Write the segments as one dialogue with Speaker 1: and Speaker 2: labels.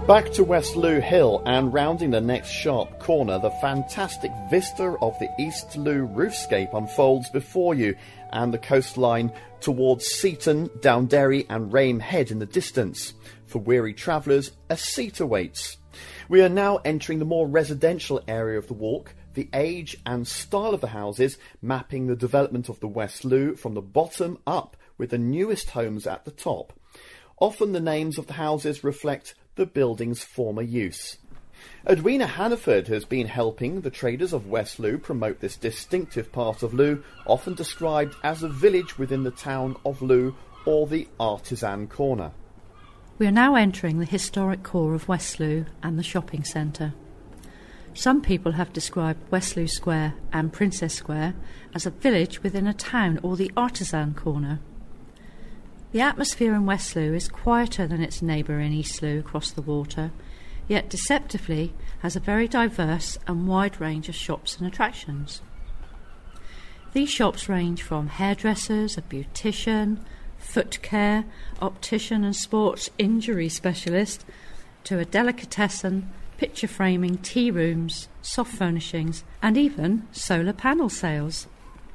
Speaker 1: Back to Westloo Hill, and rounding the next sharp corner, the fantastic vista of the East Loo roofscape unfolds before you, and the coastline towards Seaton, Downderry and Rame Head in the distance. For weary travellers, a seat awaits. We are now entering the more residential area of the walk, the age and style of the houses mapping the development of the Westloo from the bottom up, with the newest homes at the top. Often the names of the houses reflect the building's former use. Edwina Hannaford has been helping the traders of Westloo promote this distinctive part of Loo, often described as a village within the town of Loo or the artisan corner.
Speaker 2: We are now entering the historic core of Westloo and the shopping centre. Some people have described Westloo Square and Princess Square as a village within a town or the artisan corner. The atmosphere in Westloo is quieter than its neighbour in Eastloo across the water, yet deceptively has a very diverse and wide range of shops and attractions. These shops range from hairdressers, a beautician, foot care, optician and sports injury specialist, to a delicatessen, picture framing, tea rooms, soft furnishings and even solar panel sales.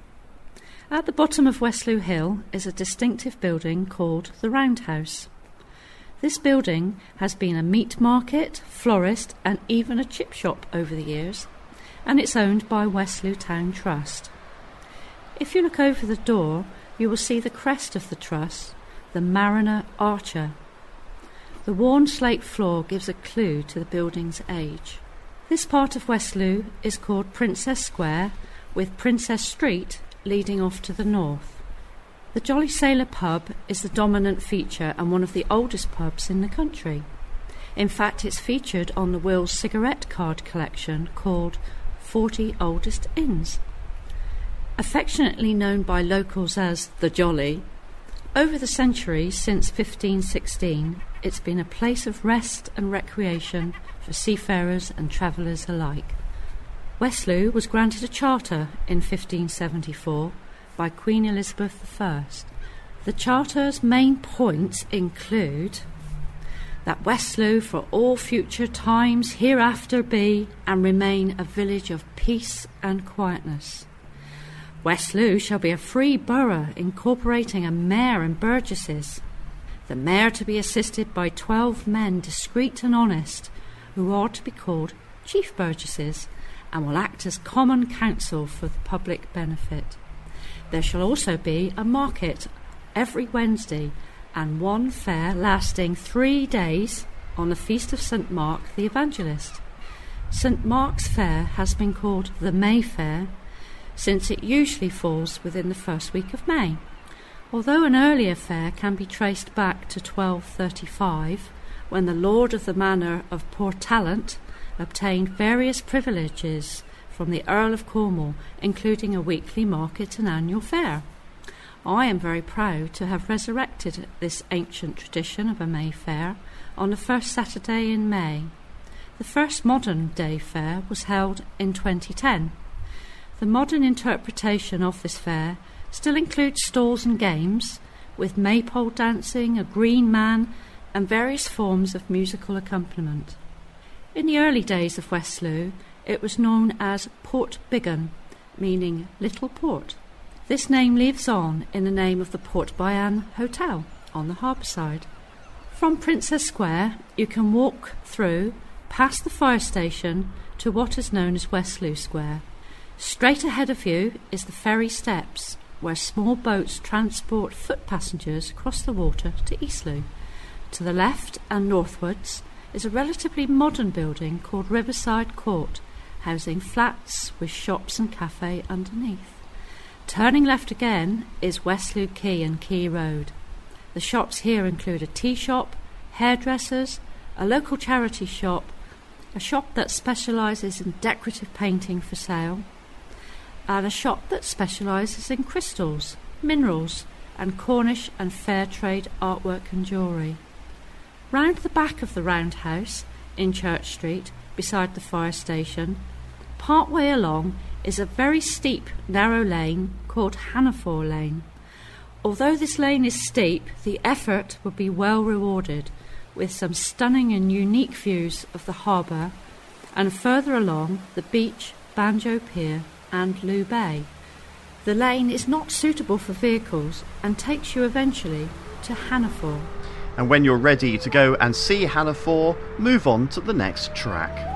Speaker 2: At the bottom of Westloo Hill is a distinctive building called the Roundhouse. This building has been a meat market, florist and even a chip shop over the years, and it's owned by Westloo Town Trust. If you look over the door, you will see the crest of the trust, the Mariner Archer. The worn slate floor gives a clue to the building's age. This part of Westloo is called Princess Square, with Princess Street leading off to the north. The Jolly Sailor pub is the dominant feature and one of the oldest pubs in the country. In fact, it's featured on the Will's cigarette card collection called 40 Oldest Inns. Affectionately known by locals as the Jolly, over the centuries since 1516, it's been a place of rest and recreation for seafarers and travellers alike. Westloo was granted a charter in 1574 by Queen Elizabeth I. The charter's main points include that Westloo for all future times hereafter be and remain a village of peace and quietness. Westloo shall be a free borough incorporating a mayor and burgesses. The mayor to be assisted by 12 men discreet and honest, who are to be called chief burgesses, and will act as common council for the public benefit. There shall also be a market every Wednesday and one fair lasting 3 days on the feast of St. Mark the Evangelist. St. Mark's Fair has been called the May Fair since it usually falls within the first week of May. Although an earlier fair can be traced back to 1235, when the Lord of the Manor of Portallant obtained various privileges from the Earl of Cornwall, including a weekly market and annual fair. I am very proud to have resurrected this ancient tradition of a May Fair on the first Saturday in May. The first modern day fair was held in 2010. The modern interpretation of this fair still includes stalls and games, with maypole dancing, a green man, and various forms of musical accompaniment. In the early days of Westloo, it was known as Port Biggin, meaning Little Port. This name lives on in the name of the Port Bayan Hotel on the harbour side. From Princess Square, you can walk through, past the fire station, to what is known as Westloo Square. Straight ahead of you is the ferry steps, where small boats transport foot passengers across the water to Eastloo. To the left and northwards is a relatively modern building called Riverside Court, housing flats with shops and cafe underneath. Turning left again is Westloo Quay and Quay Road. The shops here include a tea shop, hairdressers, a local charity shop, a shop that specialises in decorative painting for sale, and a shop that specialises in crystals, minerals and Cornish and fair trade artwork and jewellery. Round the back of the Roundhouse, in Church Street, beside the fire station, part way along is a very steep, narrow lane called Hannaford Lane. Although this lane is steep, the effort will be well rewarded, with some stunning and unique views of the harbour, and further along the beach, Banjo Pier and Looe Bay. The lane is not suitable for vehicles and takes you eventually to Hannaford.
Speaker 1: And when you're ready to go and see Hannaford, move on to the next track.